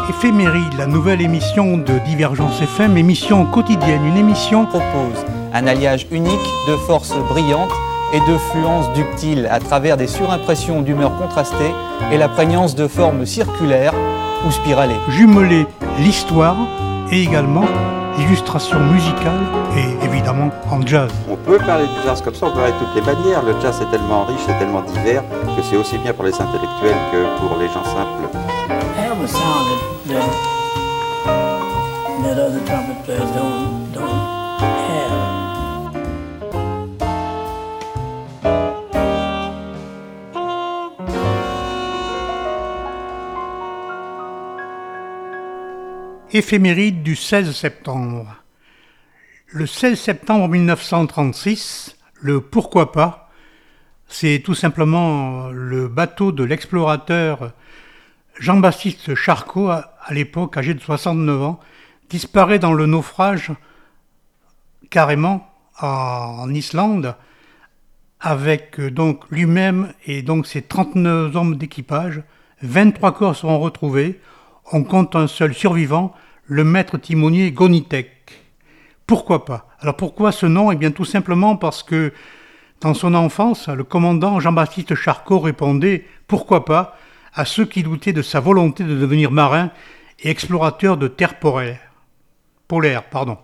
Éphéméride, la nouvelle émission de Divergence FM, émission quotidienne, une émission propose un alliage unique de forces brillantes et de fluences ductiles à travers des surimpressions d'humeurs contrastées et la prégnance de formes circulaires ou spiralées. Jumeler l'histoire et également l'illustration musicale et évidemment en jazz. On peut parler du jazz comme ça, on peut parler de toutes les manières. Le jazz est tellement riche, c'est tellement divers que c'est aussi bien pour les intellectuels que pour les gens simples. Have a sound that other trumpet players don't have. Éphéméride du 16 septembre. Le 16 septembre 1936, le Pourquoi pas, c'est tout simplement le bateau de l'explorateur Jean-Baptiste Charcot, à l'époque âgé de 69 ans, disparaît dans le naufrage carrément en Islande avec donc lui-même et donc ses 39 hommes d'équipage. 23 corps seront retrouvés. On compte un seul survivant, le maître timonier Gonitek. Pourquoi pas? Alors pourquoi ce nom? Eh bien tout simplement parce que dans son enfance, le commandant Jean-Baptiste Charcot répondait « Pourquoi pas ?» à ceux qui doutaient de sa volonté de devenir marin et explorateur de terres polaires.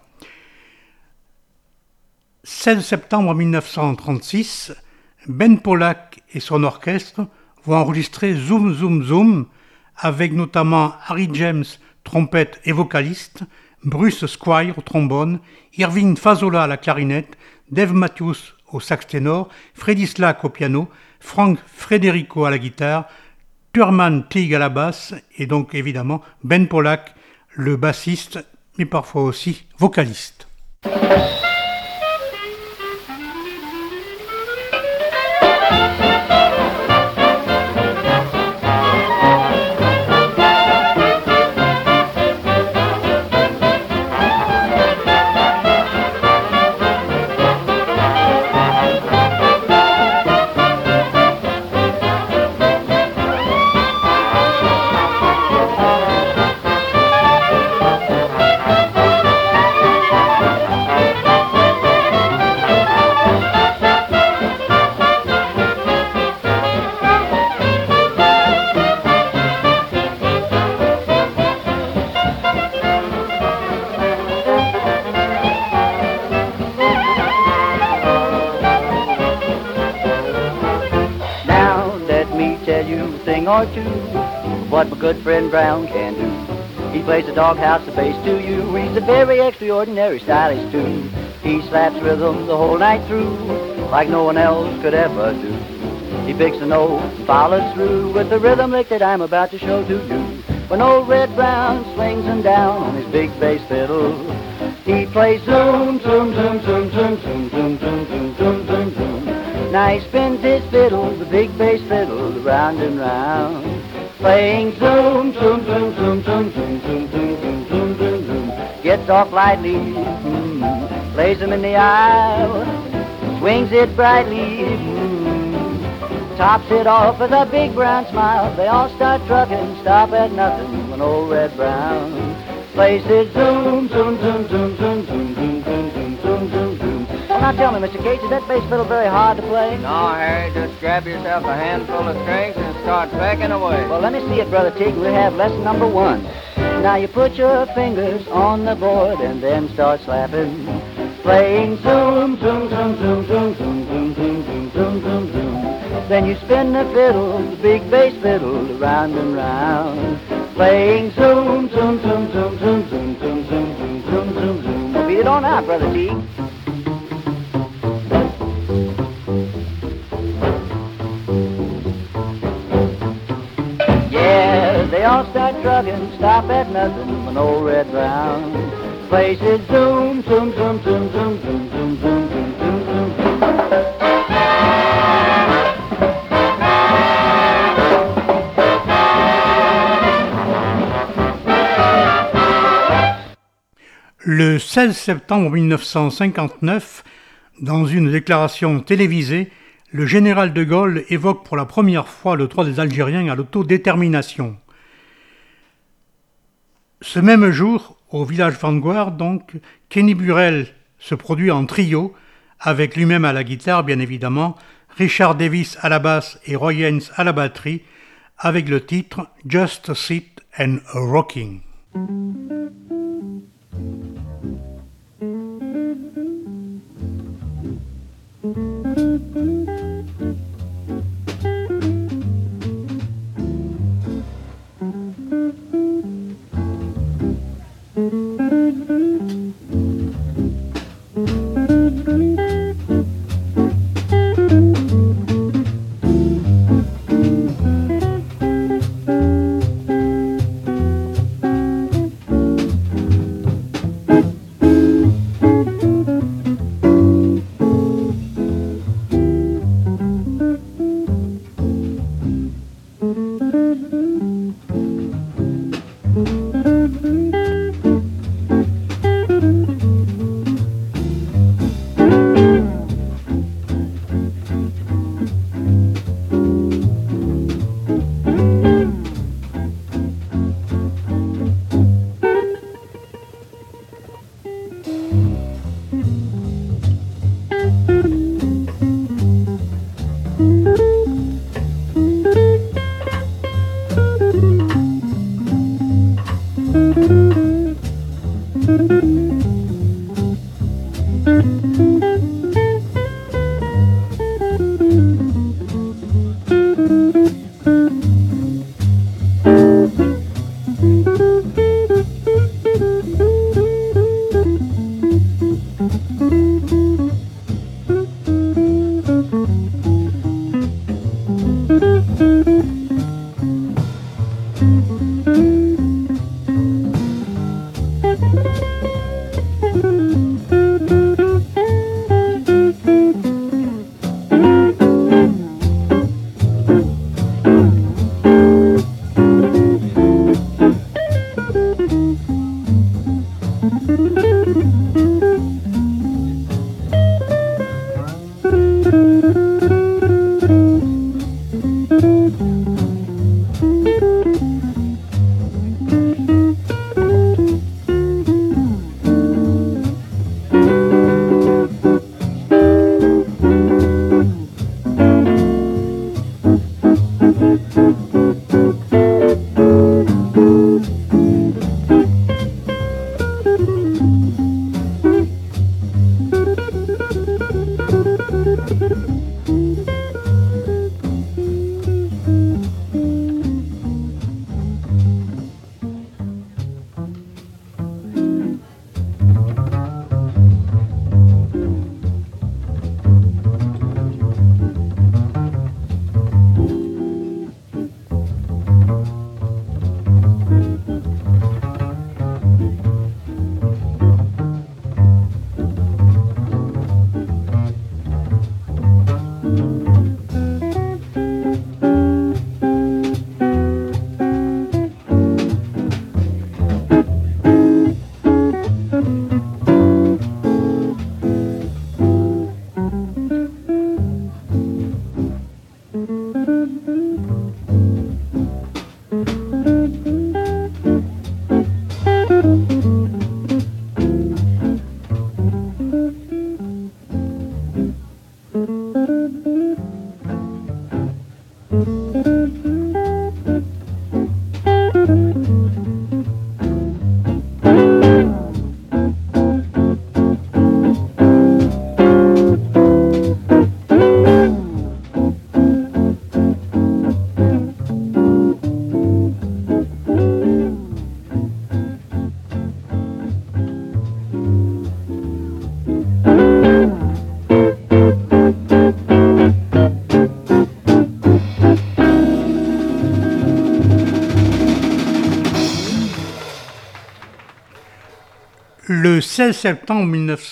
16 septembre 1936, Ben Pollack et son orchestre vont enregistrer Zoom Zoom Zoom avec notamment Harry James, trompette et vocaliste, Bruce Squire au trombone, Irving Fazola à la clarinette, Dave Matthews au sax ténor, Freddie Slack au piano, Frank Federico à la guitare, Thurman Teague à la basse et donc évidemment Ben Pollack, le bassiste, mais parfois aussi vocaliste. Or two, what my good friend Brown can do. He plays the doghouse, the bass to you. He's a very extraordinary stylist too. He slaps rhythm the whole night through, like no one else could ever do. He picks the note and follows through with the rhythm lick that I'm about to show to you. When old Red Brown swings him down on his big bass fiddle, he plays zoom, zoom, zoom, zoom, zoom, zoom, zoom, zoom, zoom, zoom, zoom, zoom. Now he spins his fiddle, the big bass fiddle, round and round, playing zoom, zoom, zoom, zoom, zoom, zoom, zoom, zoom, zoom, zoom, zoom, zoom. Gets off lightly, lays him in the aisle, swings it brightly, tops it off with a big brown smile. They all start trucking, stop at nothing when old Red Brown plays his zoom, zoom, zoom, zoom, zoom, zoom, zoom, zoom, zoom, zoom, zoom, zoom. Now tell me, Mr. Cage, is that bass fiddle very hard to play? No, Harry, just grab yourself a handful of strings and start pecking away. Well, let me see it, Brother Teague. We have lesson number 1. Now you put your fingers on the board and then start slapping, playing zoom, zoom, zoom, zoom, zoom, zoom, zoom, zoom, zoom, zoom, zoom, zoom. Then you spin the fiddle, the big bass fiddle, round and round, playing zoom, zoom, zoom, zoom, zoom, zoom, zoom, zoom, zoom, zoom, zoom, zoom. Well, beat it on out, Brother Teague. They all start trucking, stop at nothing when old Red Brown plays his zoom, zoom, zoom, zoom, zoom, zoom, zoom, zoom, zoom, zoom, zoom, zoom. Le 16 septembre 1959, dans une déclaration télévisée, le général de Gaulle évoque pour la première fois le droit des Algériens à l'autodétermination. Ce même jour, au Village Vanguard, donc, Kenny Burrell se produit en trio, avec lui-même à la guitare, bien évidemment, Richard Davis à la basse et Roy Haynes à la batterie, avec le titre Just a Sit and a Rocking. Le 16 septembre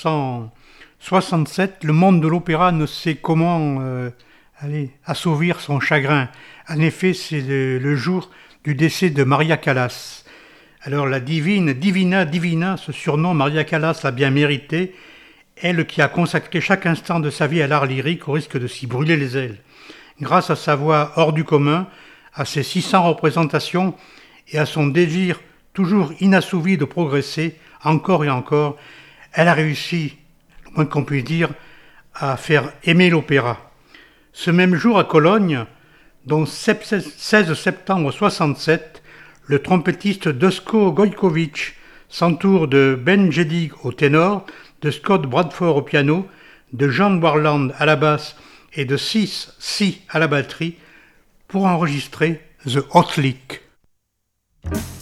1967, le monde de l'opéra ne sait comment assouvir son chagrin. En effet, c'est le jour du décès de Maria Callas. Alors la Divina, ce surnom, Maria Callas l'a bien mérité, elle qui a consacré chaque instant de sa vie à l'art lyrique au risque de s'y brûler les ailes. Grâce à sa voix hors du commun, à ses 600 représentations et à son désir toujours inassouvie de progresser, encore et encore, elle a réussi, le moins qu'on puisse dire, à faire aimer l'opéra. Ce même jour à Cologne, donc 16 septembre 67, le trompettiste Duško Gojković s'entoure de Ben Jedig au ténor, de Scott Bradford au piano, de Jan Warland à la basse et de Sis Si à la batterie pour enregistrer The Hot Lick.